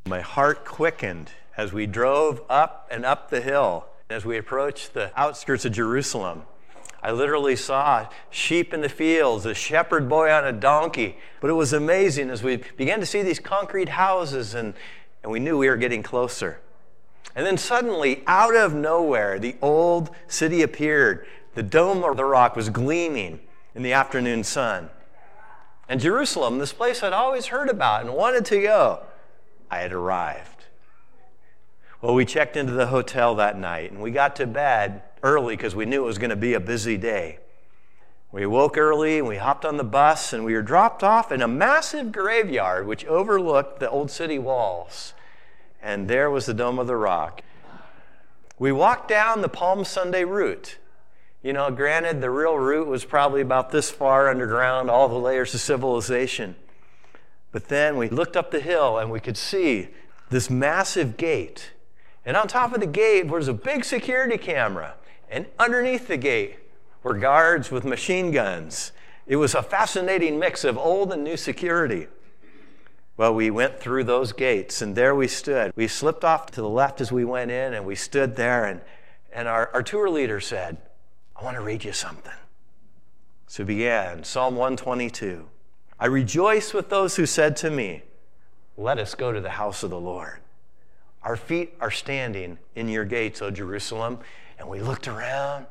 My heart quickened as we drove up and up the hill. As we approached the outskirts of Jerusalem, I literally saw sheep in the fields, a shepherd boy on a donkey. But it was amazing as we began to see these concrete houses, and we knew we were getting closer. And then suddenly, out of nowhere, the old city appeared. The Dome of the Rock was gleaming in the afternoon sun. And Jerusalem, this place I'd always heard about and wanted to go, I had arrived. Well, we checked into the hotel that night, and we got to bed early because we knew it was going to be a busy day. We woke early, and we hopped on the bus, and we were dropped off in a massive graveyard which overlooked the old city walls. And there was the Dome of the Rock. We walked down the Palm Sunday route. You know, granted, the real route was probably about this far underground, all the layers of civilization. But then we looked up the hill, and we could see this massive gate. And on top of the gate was a big security camera. And underneath the gate were guards with machine guns. It was a fascinating mix of old and new security. Well, we went through those gates, and there we stood. We slipped off to the left as we went in, and we stood there, and our tour leader said, I want to read you something. So we began, Psalm 122. I rejoice with those who said to me, let us go to the house of the Lord. Our feet are standing in your gates, O Jerusalem. And we looked around.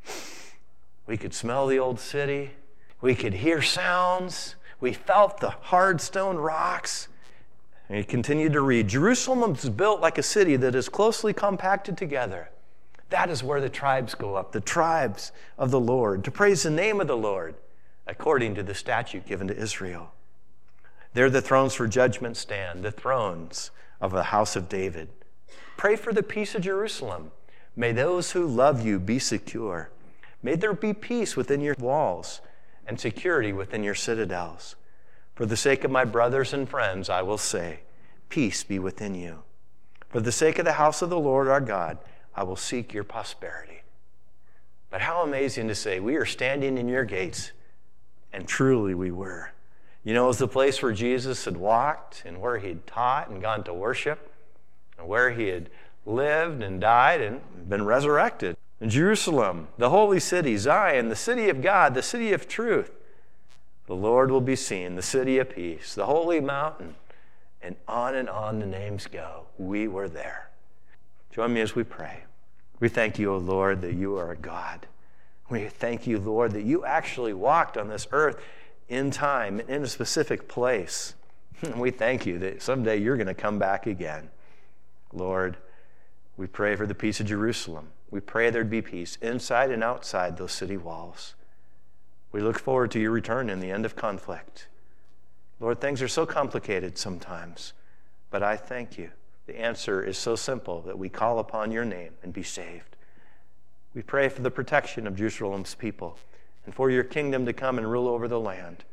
We could smell the old city. We could hear sounds. We felt the hard stone rocks. And he continued to read, Jerusalem is built like a city that is closely compacted together. That is where the tribes go up, the tribes of the Lord, to praise the name of the Lord, according to the statute given to Israel. There the thrones for judgment stand, the thrones of the house of David. Pray for the peace of Jerusalem. May those who love you be secure. May there be peace within your walls and security within your citadels. For the sake of my brothers and friends, I will say, peace be within you. For the sake of the house of the Lord our God, I will seek your prosperity. But how amazing to say, we are standing in your gates, and truly we were. You know, it was the place where Jesus had walked and where he'd taught and gone to worship and where he had lived and died and been resurrected. In Jerusalem, the holy city, Zion, the city of God, the city of truth, the Lord will be seen, the city of peace, the holy mountain, and on the names go. We were there. Join me as we pray. We thank you, O Lord, that you are a God. We thank you, Lord, that you actually walked on this earth in time, in a specific place. We thank you that someday you're going to come back again. Lord, we pray for the peace of Jerusalem. We pray there'd be peace inside and outside those city walls. We look forward to your return in the end of conflict. Lord, things are so complicated sometimes, but I thank you. The answer is so simple that we call upon your name and be saved. We pray for the protection of Jerusalem's people and for your kingdom to come and rule over the land.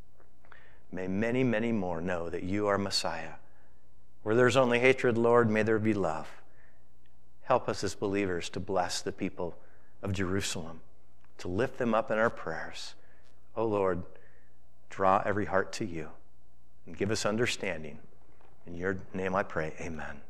May many, many more know that you are Messiah. Where there's only hatred, Lord, may there be love. Help us as believers to bless the people of Jerusalem, to lift them up in our prayers. Oh Lord, draw every heart to you and give us understanding. In your name I pray, amen.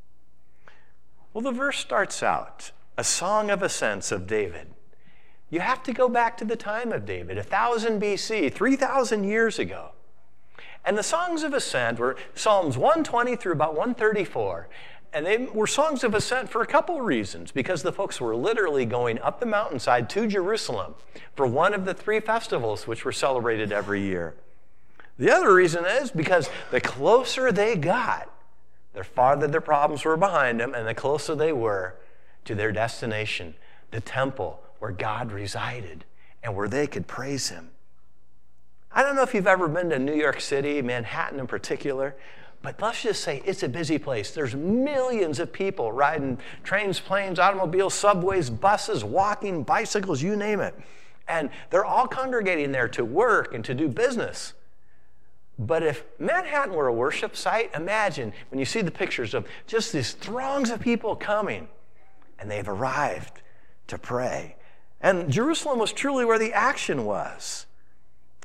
Well, the verse starts out, a song of ascents of David. You have to go back to the time of David, 1000 BC, 3,000 years ago. And the songs of ascent were Psalms 120 through about 134. And they were songs of ascent for a couple reasons, because the folks were literally going up the mountainside to Jerusalem for one of the 3 festivals which were celebrated every year. The other reason is because the closer they got, the farther their problems were behind them, and the closer they were to their destination, the temple where God resided and where they could praise him. I don't know if you've ever been to New York City, Manhattan in particular, but let's just say it's a busy place. There's millions of people riding trains, planes, automobiles, subways, buses, walking, bicycles, you name it. And they're all congregating there to work and to do business. But if Manhattan were a worship site, imagine when you see the pictures of just these throngs of people coming, and they've arrived to pray. And Jerusalem was truly where the action was.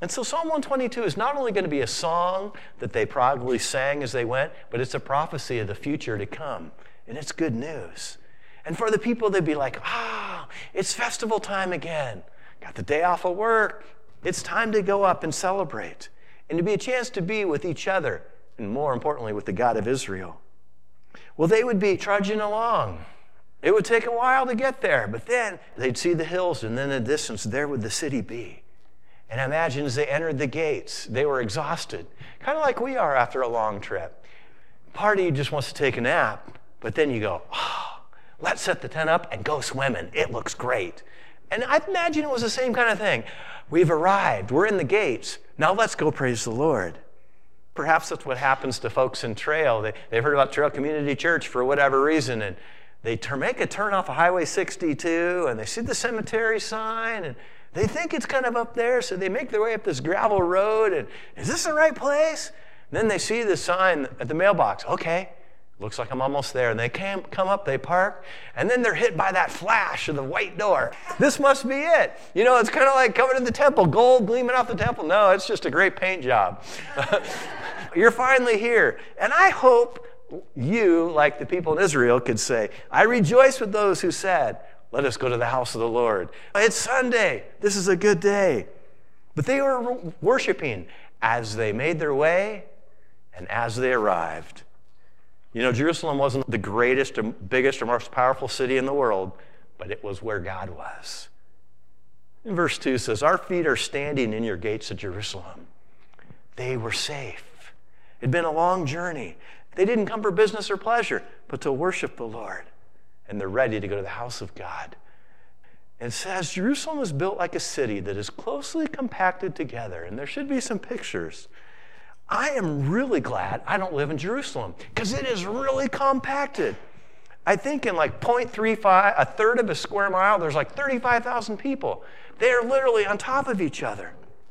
And so Psalm 122 is not only going to be a song that they probably sang as they went, but it's a prophecy of the future to come. And it's good news. And for the people, they'd be like, it's festival time again. Got the day off of work. It's time to go up and celebrate. And to be a chance to be with each other, and more importantly, with the God of Israel. Well, they would be trudging along. It would take a while to get there, but then they'd see the hills, and then in the distance, there would the city be. And I imagine as they entered the gates, they were exhausted, kind of like we are after a long trip. Part of you just wants to take a nap, but then you go, let's set the tent up and go swimming. It looks great. And I imagine it was the same kind of thing. We've arrived. We're in the gates. Now let's go praise the Lord. Perhaps that's what happens to folks in Trail. They've heard about Trail Community Church for whatever reason, and they make a turn off of Highway 62, and they see the cemetery sign, and they think it's kind of up there, so they make their way up this gravel road, and is this the right place? And then they see the sign at the mailbox. Okay, looks like I'm almost there. And they come up, they park, and then they're hit by that flash of the white door. This must be it. You know, it's kind of like coming to the temple, gold gleaming off the temple. No, it's just a great paint job. You're finally here. And I hope you, like the people in Israel, could say, I rejoice with those who said, let us go to the house of the Lord. It's Sunday. This is a good day. But they were worshiping as they made their way and as they arrived. You know, Jerusalem wasn't the greatest or biggest or most powerful city in the world, but it was where God was. And verse 2 says, our feet are standing in your gates of Jerusalem. They were safe. It had been a long journey. They didn't come for business or pleasure, but to worship the Lord. And they're ready to go to the house of God. And it says, Jerusalem is built like a city that is closely compacted together. And there should be some pictures. I am really glad I don't live in Jerusalem because it is really compacted. I think in like 0.35, a third of a square mile, there's like 35,000 people. They are literally on top of each other.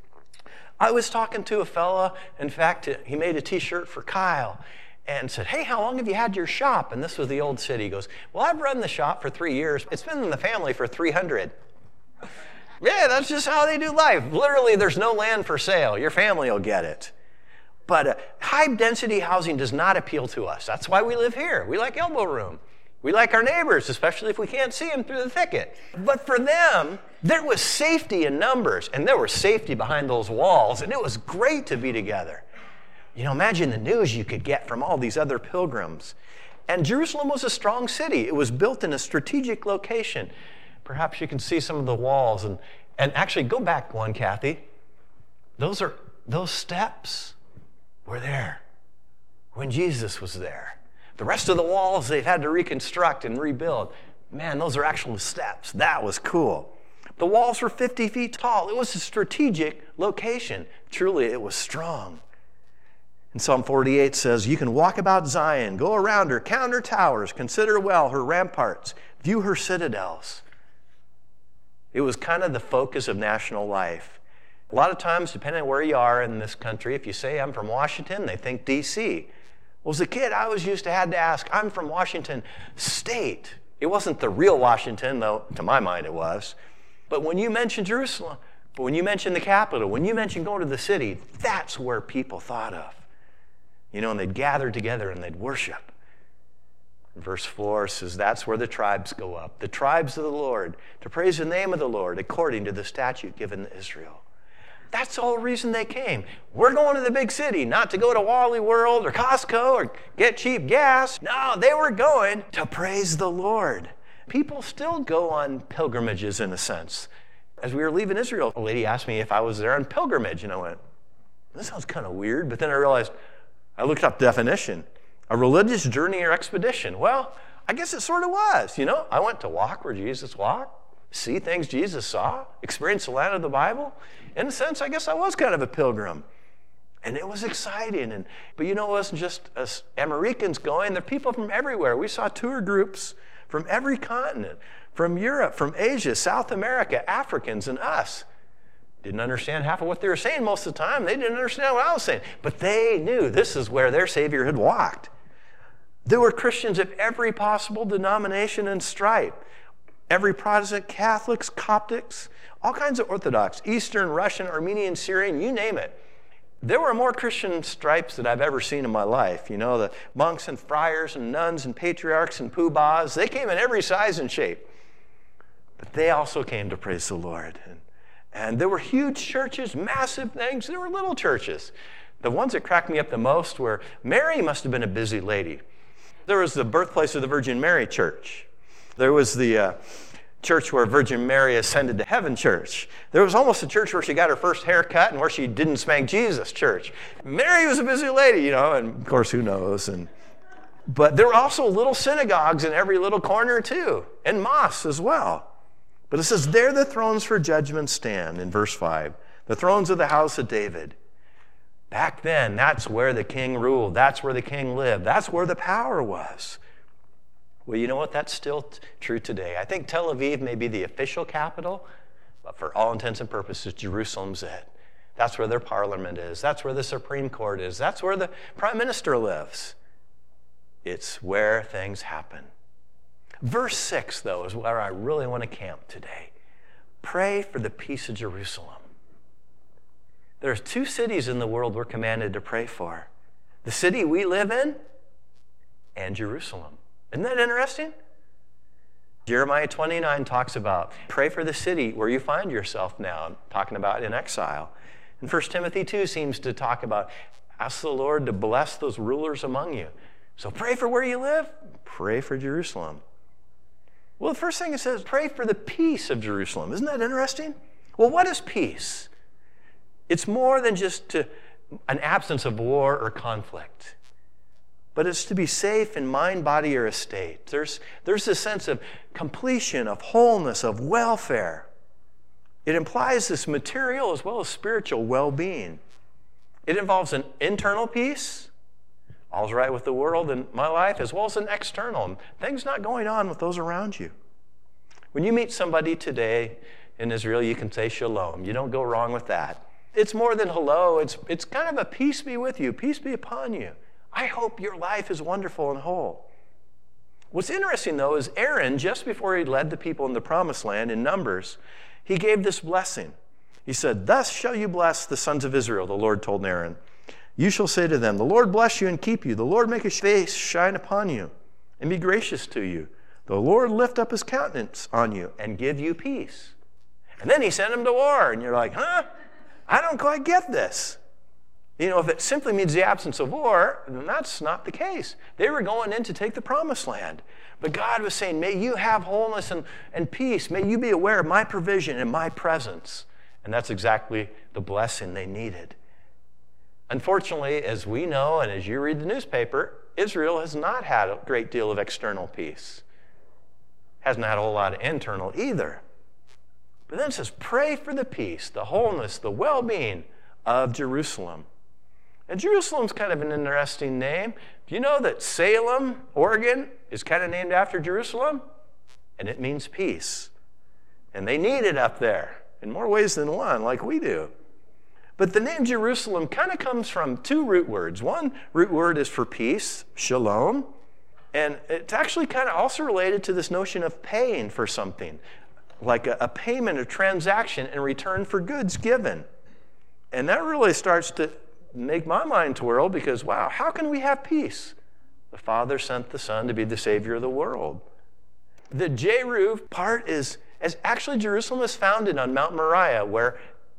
I was talking to a fella, in fact, he made a t-shirt for Kyle and said, hey, how long have you had your shop? And this was the old city. He goes, well, I've run the shop for 3 years. It's been in the family for 300. Yeah, that's just how they do life. Literally, there's no land for sale. Your family will get it. But high-density housing does not appeal to us. That's why we live here. We like elbow room. We like our neighbors, especially if we can't see them through the thicket. But for them, there was safety in numbers, and there was safety behind those walls, and it was great to be together. You know, imagine the news you could get from all these other pilgrims. And Jerusalem was a strong city. It was built in a strategic location. Perhaps you can see some of the walls. And actually, go back one, Kathy. Those steps were there when Jesus was there. The rest of the walls they've had to reconstruct and rebuild. Man, those are actual steps. That was cool. The walls were 50 feet tall. It was a strategic location. Truly, it was strong. And Psalm 48 says, you can walk about Zion, go around her, count her towers, consider well her ramparts, view her citadels. It was kind of the focus of national life. A lot of times, depending on where you are in this country, if you say, I'm from Washington, they think D.C. Well, as a kid, I always used to have to ask, I'm from Washington State. It wasn't the real Washington, though to my mind it was. But when you mention Jerusalem, when you mention the capital, when you mention going to the city, that's where people thought of. You know, and they'd gather together and they'd worship. Verse 4 says, that's where the tribes go up, the tribes of the Lord, to praise the name of the Lord according to the statute given to Israel. That's the whole reason they came. We're going to the big city, not to go to Wally World or Costco or get cheap gas. No, they were going to praise the Lord. People still go on pilgrimages in a sense. As we were leaving Israel, a lady asked me if I was there on pilgrimage, and I went, that sounds kind of weird. But then I realized, I looked up definition. A religious journey or expedition. Well, I guess it sort of was, you know. I went to walk where Jesus walked, see things Jesus saw, experience the land of the Bible. In a sense, I guess I was kind of a pilgrim. And it was exciting. But you know, it wasn't just us Americans going. There are people from everywhere. We saw tour groups from every continent, from Europe, from Asia, South America, Africans, and us. Didn't understand half of what they were saying most of the time. They didn't understand what I was saying. But they knew this is where their Savior had walked. There were Christians of every possible denomination and stripe. Every Protestant, Catholics, Coptics, all kinds of Orthodox, Eastern, Russian, Armenian, Syrian, you name it. There were more Christian stripes than I've ever seen in my life. You know, the monks and friars and nuns and patriarchs and poobahs, they came in every size and shape. But they also came to praise the Lord. And there were huge churches, massive things. There were little churches. The ones that cracked me up the most were, Mary must have been a busy lady. There was the birthplace of the Virgin Mary Church. There was the church where Virgin Mary ascended to heaven church. There was almost a church where she got her first haircut and where she didn't spank Jesus church. Mary was a busy lady, you know, and of course, who knows? But there were also little synagogues in every little corner too, and mosques as well. But it says, there the thrones for judgment stand, in verse 5. The thrones of the house of David. Back then, that's where the king ruled. That's where the king lived. That's where the power was. Well, you know what? That's still true today. I think Tel Aviv may be the official capital, but for all intents and purposes, Jerusalem's it. That's where their parliament is. That's where the Supreme Court is. That's where the prime minister lives. It's where things happen. Verse 6, though, is where I really want to camp today. Pray for the peace of Jerusalem. There's 2 cities in the world we're commanded to pray for. The city we live in and Jerusalem. Isn't that interesting? Jeremiah 29 talks about pray for the city where you find yourself now, talking about in exile. And 1 Timothy 2 seems to talk about ask the Lord to bless those rulers among you. So pray for where you live, pray for Jerusalem. Well, the first thing it says, pray for the peace of Jerusalem. Isn't that interesting? Well, what is peace? It's more than just an absence of war or conflict. But it's to be safe in mind, body, or estate. There's this sense of completion, of wholeness, of welfare. It implies this material as well as spiritual well-being. It involves an internal peace, all's right with the world and my life, as well as an external, things not going on with those around you. When you meet somebody today in Israel, you can say shalom. You don't go wrong with that. It's more than hello. It's kind of a peace be with you, peace be upon you. I hope your life is wonderful and whole. What's interesting, though, is Aaron, just before he led the people in the promised land in Numbers, he gave this blessing. He said, thus shall you bless the sons of Israel, the Lord told Aaron. You shall say to them, the Lord bless you and keep you. The Lord make his face shine upon you and be gracious to you. The Lord lift up his countenance on you and give you peace. And then he sent them to war. And you're like, huh? I don't quite get this. You know, if it simply means the absence of war, then that's not the case. They were going in to take the promised land. But God was saying, may you have wholeness and peace. May you be aware of my provision and my presence. And that's exactly the blessing they needed. Unfortunately, as we know and as you read the newspaper, Israel has not had a great deal of external peace. Hasn't had a whole lot of internal either. But then it says, pray for the peace, the wholeness, the well-being of Jerusalem. And Jerusalem's kind of an interesting name. Do you know that Salem, Oregon, is kind of named after Jerusalem? And it means peace. And they need it up there in more ways than one, like we do. But the name Jerusalem kind of comes from 2 root words. One root word is for peace, shalom. And it's actually kind of also related to this notion of paying for something, like a payment, a transaction in return for goods given. And that really starts to make my mind twirl because, wow, how can we have peace? The Father sent the Son to be the Savior of the world. The Jeruv part is actually Jerusalem is founded on Mount Moriah, where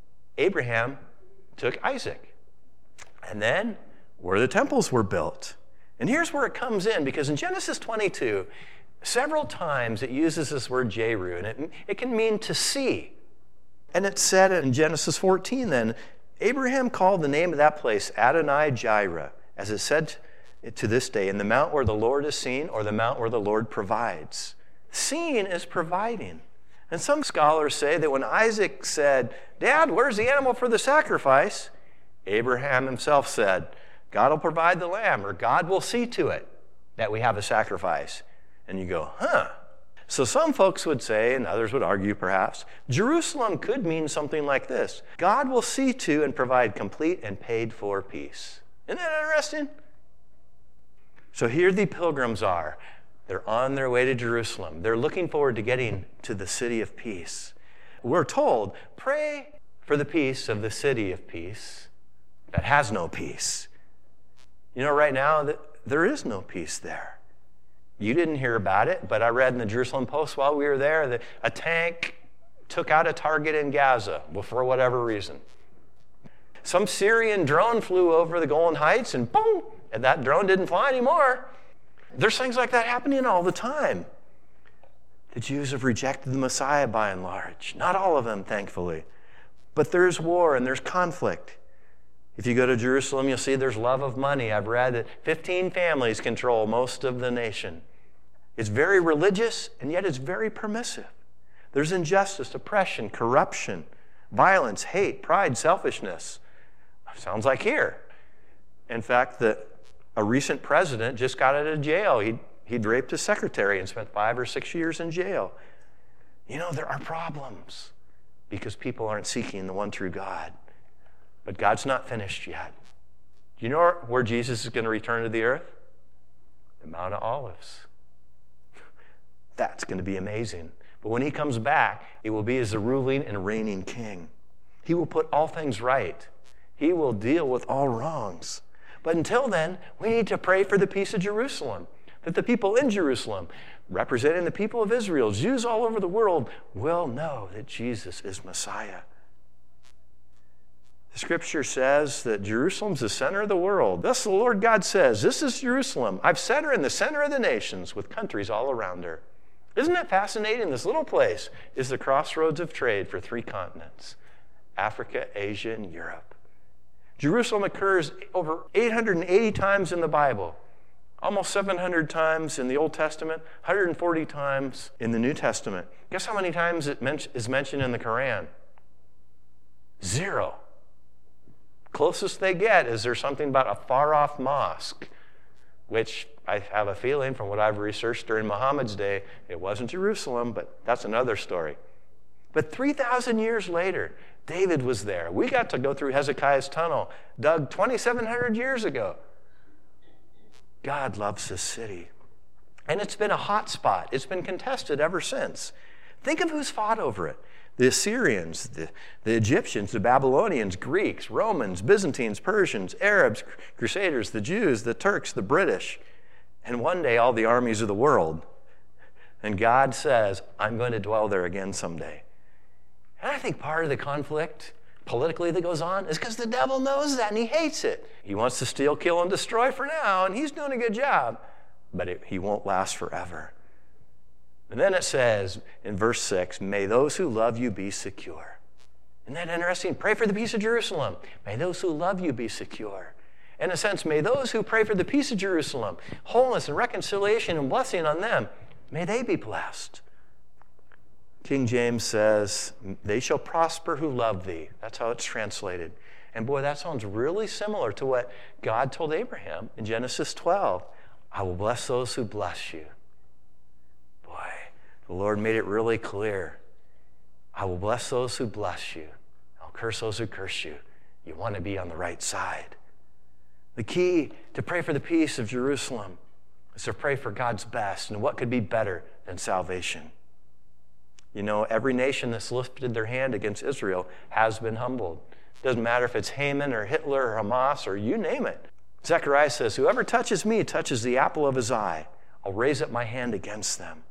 Abraham took Isaac. And then where the temples were built. And here's where it comes in, because in Genesis 22, several times it uses this word Jeru, and it can mean to see. And it said in Genesis 14 then, Abraham called the name of that place Adonai Jireh, as it said to this day, in the mount where the Lord is seen, or the mount where the Lord provides. Seeing is providing. And some scholars say that when Isaac said, Dad, where's the animal for the sacrifice? Abraham himself said, God will provide the lamb, or God will see to it that we have a sacrifice. And you go, huh? So some folks would say, and others would argue perhaps, Jerusalem could mean something like this. God will see to and provide complete and paid for peace. Isn't that interesting? So here the pilgrims are. They're on their way to Jerusalem. They're looking forward to getting to the city of peace. We're told, pray for the peace of the city of peace that has no peace. You know, right now, there is no peace there. You didn't hear about it, but I read in the Jerusalem Post while we were there that a tank took out a target in Gaza, well, for whatever reason. Some Syrian drone flew over the Golan Heights and boom, and that drone didn't fly anymore. There's things like that happening all the time. The Jews have rejected the Messiah by and large. Not all of them, thankfully. But there's war and there's conflict. If you go to Jerusalem, you'll see there's love of money. I've read that 15 families control most of the nation. It's very religious, and yet it's very permissive. There's injustice, oppression, corruption, violence, hate, pride, selfishness. Sounds like here. In fact, a recent president just got out of jail. He'd raped his secretary and spent 5 or 6 years in jail. You know, there are problems because people aren't seeking the one true God. But God's not finished yet. Do you know where Jesus is going to return to the earth? The Mount of Olives. That's going to be amazing. But when he comes back, it will be as the ruling and reigning king. He will put all things right. He will deal with all wrongs. But until then, we need to pray for the peace of Jerusalem, that the people in Jerusalem, representing the people of Israel, Jews all over the world, will know that Jesus is Messiah. The scripture says that Jerusalem's the center of the world. Thus the Lord God says, this is Jerusalem. I've set her in the center of the nations with countries all around her. Isn't it fascinating? This little place is the crossroads of trade for 3 continents, Africa, Asia, and Europe. Jerusalem occurs over 880 times in the Bible, almost 700 times in the Old Testament, 140 times in the New Testament. Guess how many times it is mentioned in the Quran? 0. Closest they get is there's something about a far-off mosque, which I have a feeling from what I've researched during Muhammad's day, it wasn't Jerusalem, but that's another story. But 3,000 years later, David was there. We got to go through Hezekiah's tunnel, dug 2,700 years ago. God loves this city. And it's been a hot spot. It's been contested ever since. Think of who's fought over it. The Assyrians, the Egyptians, the Babylonians, Greeks, Romans, Byzantines, Persians, Arabs, Crusaders, the Jews, the Turks, the British, and one day all the armies of the world. And God says, I'm going to dwell there again someday. And I think part of the conflict politically that goes on is because the devil knows that and he hates it. He wants to steal, kill, and destroy for now, and he's doing a good job. But he won't last forever. And then it says in verse 6, may those who love you be secure. Isn't that interesting? Pray for the peace of Jerusalem. May those who love you be secure. In a sense, may those who pray for the peace of Jerusalem, wholeness and reconciliation and blessing on them, may they be blessed. King James says, they shall prosper who love thee. That's how it's translated. And boy, that sounds really similar to what God told Abraham in Genesis 12. I will bless those who bless you. Boy, the Lord made it really clear. I will bless those who bless you. I'll curse those who curse you. You want to be on the right side. The key to pray for the peace of Jerusalem is to pray for God's best. And what could be better than salvation? You know, every nation that's lifted their hand against Israel has been humbled. Doesn't matter if it's Haman or Hitler or Hamas or you name it. Zechariah says, whoever touches me touches the apple of his eye. I'll raise up my hand against them.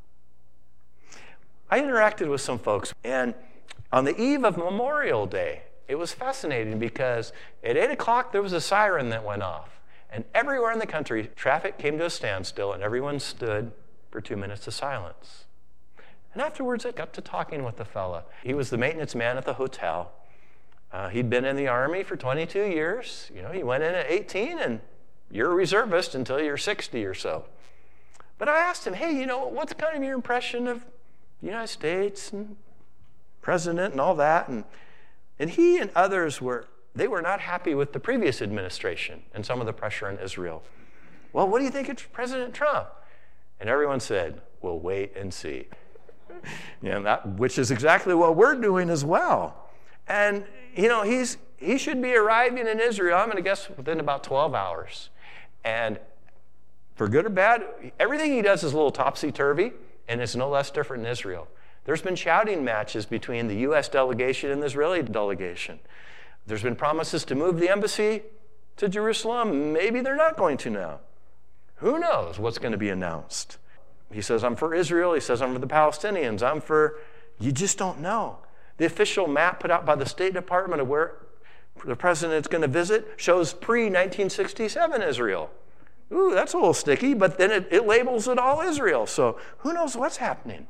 I interacted with some folks, and on the eve of Memorial Day, it was fascinating because at 8 o'clock there was a siren that went off. And everywhere in the country, traffic came to a standstill and everyone stood for 2 minutes of silence. And afterwards I got to talking with the fella. He was the maintenance man at the hotel. He'd been in the Army for 22 years. You know, he went in at 18 and you're a reservist until you're 60 or so. But I asked him, hey, you know, what's kind of your impression of the United States and president and all that? And he and others were not happy with the previous administration and some of the pressure on Israel. Well, what do you think of President Trump? And everyone said, we'll wait and see. Which is exactly what we're doing as well. And, you know, he should be arriving in Israel, I'm going to guess, within about 12 hours. And For good or bad, everything he does is a little topsy-turvy, and it's no less different in Israel. There's been shouting matches between the U.S. delegation and the Israeli delegation. There's been promises to move the embassy to Jerusalem. Maybe they're not going to now. Who knows what's going to be announced? He says, I'm for Israel. He says, I'm for the Palestinians. I'm for... You just don't know. The official map put out by the State Department of where the president is going to visit shows pre-1967 Israel. Ooh, that's a little sticky, but then it labels it all Israel. So who knows what's happening?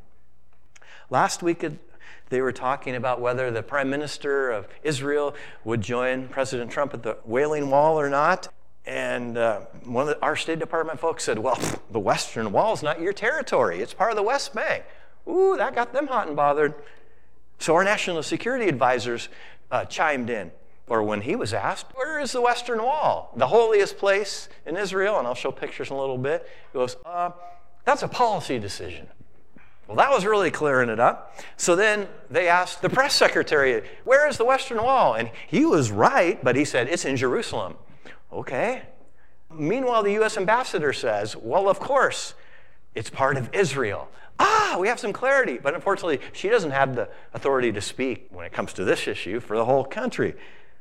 Last week, they were talking about whether the prime minister of Israel would join President Trump at the Wailing Wall or not. And one of our State Department folks said, well, the Western Wall is not your territory. It's part of the West Bank. Ooh, that got them hot and bothered. So our national security advisors chimed in. Or when he was asked, where is the Western Wall? The holiest place in Israel, and I'll show pictures in a little bit. He goes, that's a policy decision. Well, that was really clearing it up. So then they asked the press secretary, where is the Western Wall? And he was right, but he said, it's in Jerusalem. Okay. Meanwhile, the U.S. ambassador says, well, of course, it's part of Israel. We have some clarity. But unfortunately, she doesn't have the authority to speak when it comes to this issue for the whole country.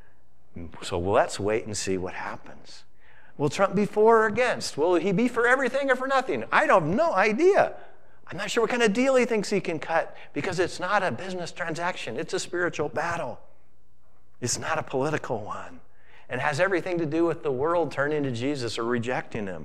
So let's wait and see what happens. Will Trump be for or against? Will he be for everything or for nothing? I have no idea. I'm not sure what kind of deal he thinks he can cut because it's not a business transaction. It's a spiritual battle. It's not a political one. And has everything to do with the world turning to Jesus or rejecting him.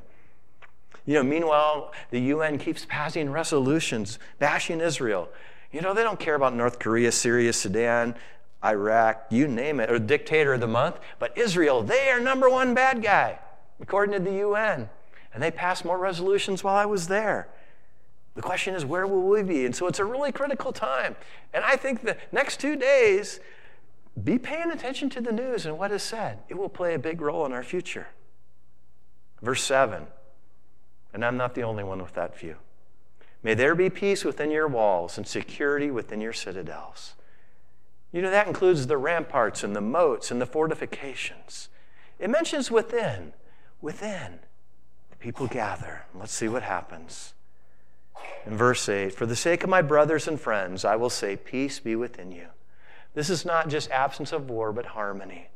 Meanwhile, the UN keeps passing resolutions bashing Israel. They don't care about North Korea, Syria, Sudan, Iraq, you name it, or dictator of the month. But Israel, they are number one bad guy, according to the UN. And they passed more resolutions while I was there. The question is, where will we be? And so it's a really critical time. And I think the next 2 days, be paying attention to the news and what is said. It will play a big role in our future. Verse 7, and I'm not the only one with that view. May there be peace within your walls and security within your citadels. That includes the ramparts and the moats and the fortifications. It mentions within. Within, the people gather. Let's see what happens. In verse 8, for the sake of my brothers and friends, I will say, peace be within you. This is not just absence of war, but harmony.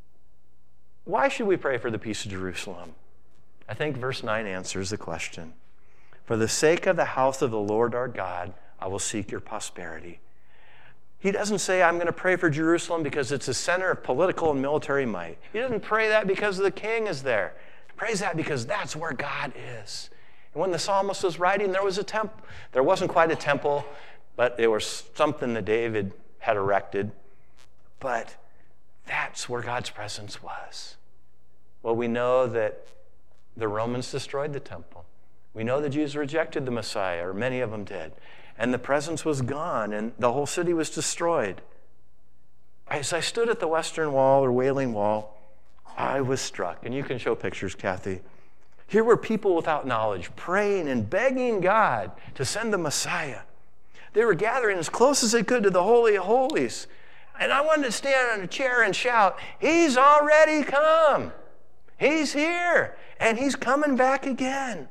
Why should we pray for the peace of Jerusalem? I think verse 9 answers the question. For the sake of the house of the Lord our God, I will seek your prosperity. He doesn't say, I'm going to pray for Jerusalem because it's a center of political and military might. He doesn't pray that because the king is there. He prays that because that's where God is. And when the psalmist was writing, there was a temple. There wasn't quite a temple, but it was something that David had erected. But that's where God's presence was. Well, we know that the Romans destroyed the temple. We know the Jews rejected the Messiah, or many of them did. And the presence was gone, and the whole city was destroyed. As I stood at the Western Wall, or Wailing Wall, I was struck. And you can show pictures, Kathy. Here were people without knowledge, praying and begging God to send the Messiah. They were gathering as close as they could to the Holy of Holies. And I wanted to stand on a chair and shout, he's already come. He's here, and he's coming back again.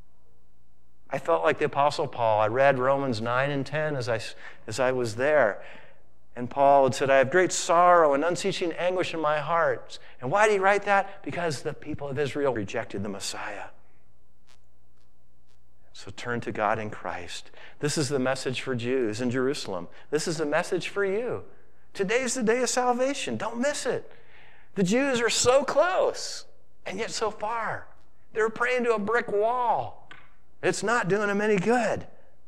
I felt like the Apostle Paul. I read Romans 9 and 10 as I was there. And Paul had said, I have great sorrow and unceasing anguish in my heart. And why did he write that? Because the people of Israel rejected the Messiah. So turn to God in Christ. This is the message for Jews in Jerusalem. This is the message for you. Today's the day of salvation. Don't miss it. The Jews are so close, and yet so far. They're praying to a brick wall. It's not doing them any good.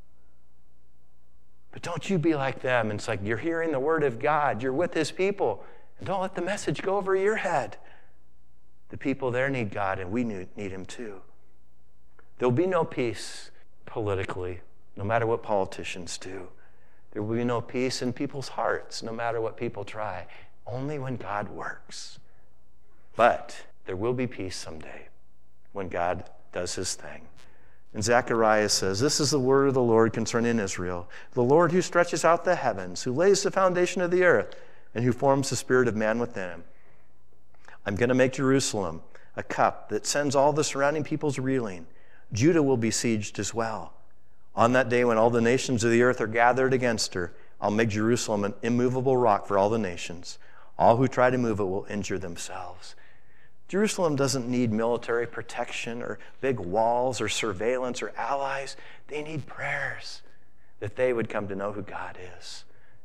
But don't you be like them. It's like you're hearing the word of God. You're with his people. And don't let the message go over your head. The people there need God, and we need him too. There'll be no peace politically, no matter what politicians do. There will be no peace in people's hearts, no matter what people try. Only when God works. But there will be peace someday when God does his thing. And Zechariah says, this is the word of the Lord concerning Israel, the Lord who stretches out the heavens, who lays the foundation of the earth, and who forms the spirit of man within him. I'm going to make Jerusalem a cup that sends all the surrounding peoples reeling. Judah will be besieged as well. On that day when all the nations of the earth are gathered against her, I'll make Jerusalem an immovable rock for all the nations. All who try to move it will injure themselves. Jerusalem doesn't need military protection or big walls or surveillance or allies. They need prayers that they would come to know who God is.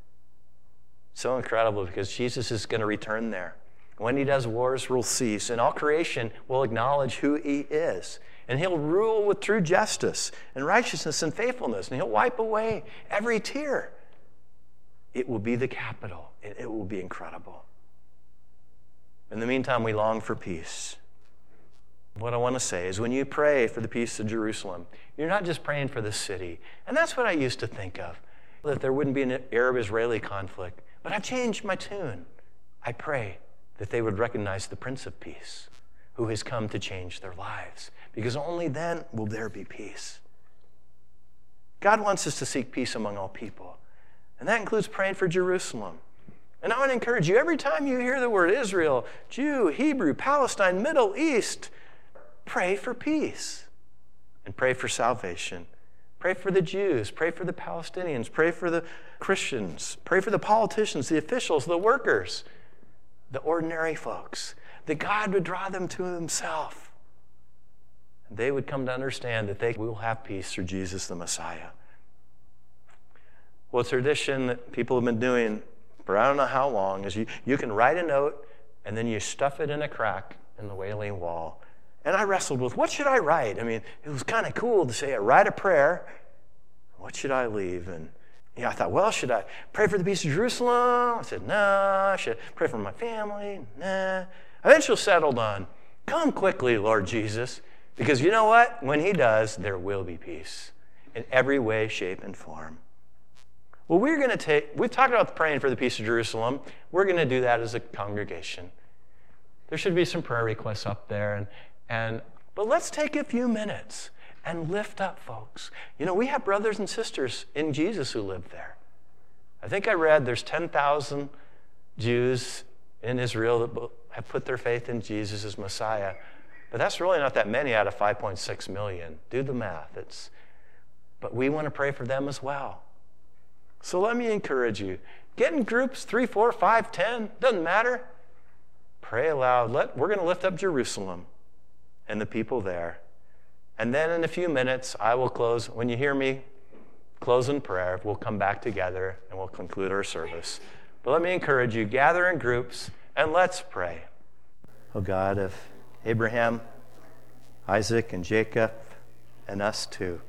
So incredible, because Jesus is going to return there. When he does, wars will cease, and all creation will acknowledge who he is. And he'll rule with true justice and righteousness and faithfulness, and he'll wipe away every tear. It will be the capital, and it will be incredible. In the meantime, we long for peace. What I want to say is, when you pray for the peace of Jerusalem, you're not just praying for the city. And that's what I used to think of, that there wouldn't be an Arab-Israeli conflict. But I've changed my tune. I pray that they would recognize the Prince of Peace, who has come to change their lives, because only then will there be peace. God wants us to seek peace among all people, and that includes praying for Jerusalem. And I want to encourage you, every time you hear the word Israel, Jew, Hebrew, Palestine, Middle East, pray for peace and pray for salvation. Pray for the Jews, pray for the Palestinians, pray for the Christians, pray for the politicians, the officials, the workers, the ordinary folks, that God would draw them to himself. And they would come to understand that they will have peace through Jesus the Messiah. Well, a tradition that people have been doing for I don't know how long is you can write a note and then you stuff it in a crack in the Wailing Wall. And I wrestled with, what should I write? I mean, it was kind of cool to say, write a prayer. What should I leave? And I thought, well, should I pray for the peace of Jerusalem? I said, no. Should I pray for my family? Nah. Eventually settled on, come quickly, Lord Jesus. Because you know what? When he does, there will be peace in every way, shape, and form. Well, we've talked about praying for the peace of Jerusalem. We're going to do that as a congregation. There should be some prayer requests up there. But let's take a few minutes and lift up folks. We have brothers and sisters in Jesus who live there. I think I read there's 10,000 Jews in Israel that have put their faith in Jesus as Messiah. But that's really not that many out of 5.6 million. Do the math. But we want to pray for them as well. So let me encourage you. Get in groups, 3, 4, 5, 10, doesn't matter. Pray aloud. We're going to lift up Jerusalem and the people there. And then in a few minutes, I will close. When you hear me close in prayer, we'll come back together and we'll conclude our service. But let me encourage you, gather in groups and let's pray. O God of Abraham, Isaac, and Jacob, and us too,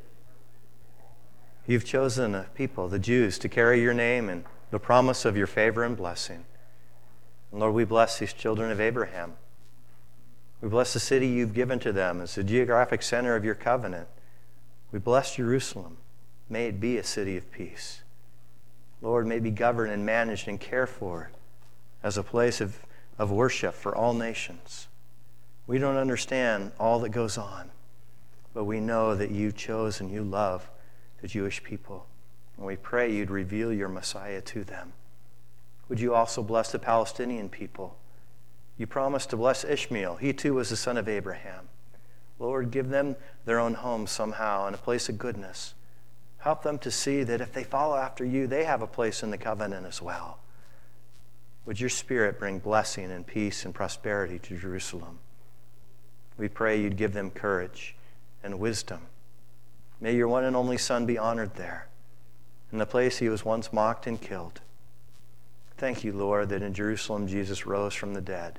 you've chosen a people, the Jews, to carry your name and the promise of your favor and blessing. And Lord, we bless these children of Abraham. We bless the city you've given to them as the geographic center of your covenant. We bless Jerusalem. May it be a city of peace. Lord, may it be governed and managed and cared for as a place of worship for all nations. We don't understand all that goes on, but we know that you chose and you love the Jewish people. And we pray you'd reveal your Messiah to them. Would you also bless the Palestinian people? You promised to bless Ishmael. He too was the son of Abraham. Lord, give them their own home somehow in a place of goodness. Help them to see that if they follow after you, they have a place in the covenant as well. Would your Spirit bring blessing and peace and prosperity to Jerusalem? We pray you'd give them courage and wisdom. May your one and only Son be honored there, in the place he was once mocked and killed. Thank you, Lord, that in Jerusalem Jesus rose from the dead.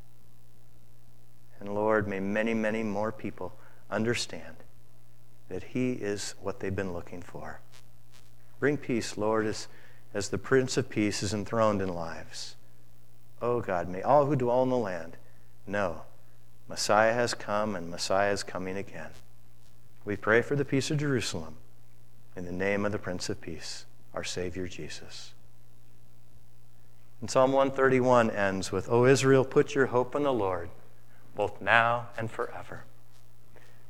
And Lord, may many, many more people understand that he is what they've been looking for. Bring peace, Lord, as the Prince of Peace is enthroned in lives. Oh God, may all who dwell in the land know Messiah has come and Messiah is coming again. We pray for the peace of Jerusalem in the name of the Prince of Peace, our Savior Jesus. And Psalm 131 ends with, O Israel, put your hope in the Lord, both now and forever.